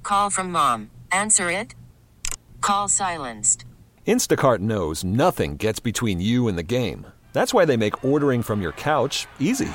call from mom. Answer it. Call silenced. Instacart knows nothing gets between you and the game. That's why they make ordering from your couch easy.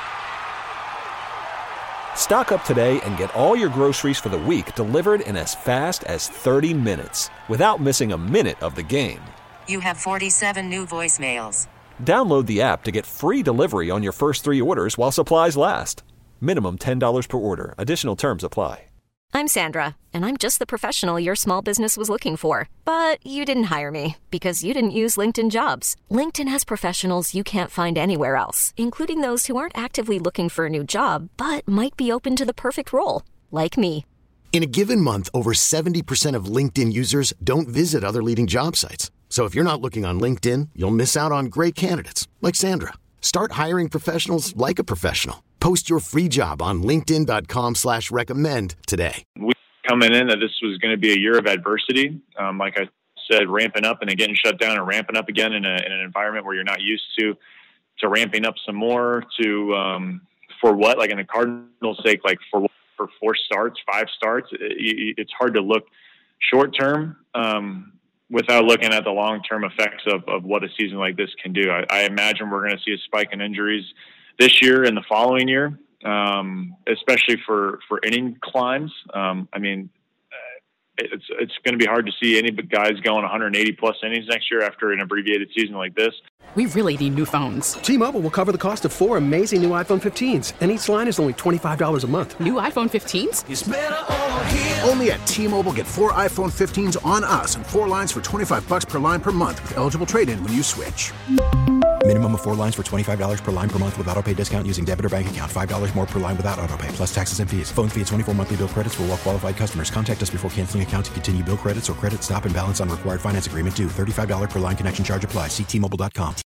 Stock up today and get all your groceries for the week delivered in as fast as 30 minutes without missing a minute of the game. You have 47 new voicemails. Download the app to get free delivery on your first 3 orders while supplies last. Minimum $10 per order. Additional terms apply. I'm Sandra, and I'm just the professional your small business was looking for. But you didn't hire me because you didn't use LinkedIn Jobs. LinkedIn has professionals you can't find anywhere else, including those who aren't actively looking for a new job, but might be open to the perfect role, like me. In a given month, over 70% of LinkedIn users don't visit other leading job sites. So if you're not looking on LinkedIn, you'll miss out on great candidates like Sandra. Start hiring professionals like a professional. Post your free job on linkedin.com/recommend today. We coming in that this was going to be a year of adversity. Like I said, ramping up and then getting shut down and ramping up again in an environment where you're not used to ramping up some more for what? Like in the Cardinals' sake, like for 4 starts, 5 starts, it's hard to look short term without looking at the long-term effects of what a season like this can do. I imagine we're going to see a spike in injuries this year and the following year, especially for inning climbs. It's going to be hard to see any guys going 180-plus innings next year after an abbreviated season like this. We really need new phones. T-Mobile will cover the cost of 4 amazing new iPhone 15s, and each line is only $25 a month. New iPhone 15s? It's better over here. Only at T-Mobile, get 4 iPhone 15s on us and 4 lines for $25 per line per month with eligible trade-in when you switch. Minimum of 4 lines for $25 per line per month with autopay discount using debit or bank account. $5 more per line without autopay, plus taxes and fees. Phone fee at 24 monthly bill credits for well-qualified customers. Contact us before canceling account to continue bill credits or credit stop and balance on required finance agreement due. $35 per line connection charge applies. See T-Mobile.com.